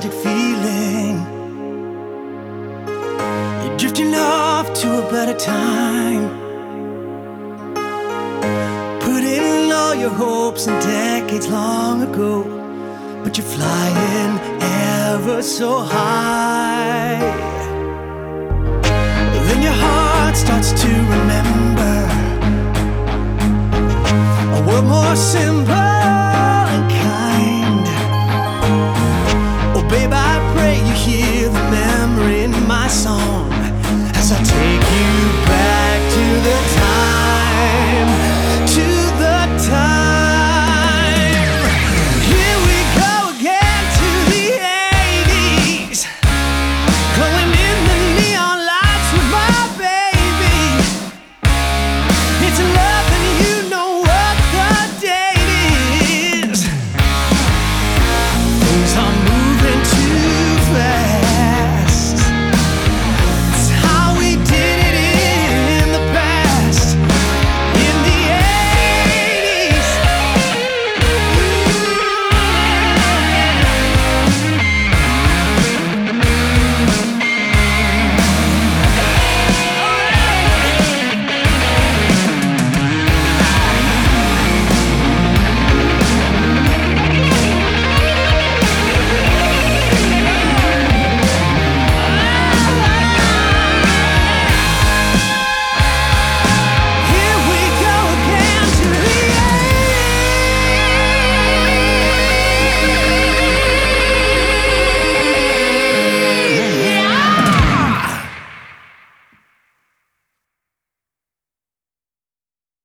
nostalgic feeling. You're drifting off to a better time, putting all your hopes in decades long ago, but you're flying ever so high. Then your heart starts to remember a world more simple,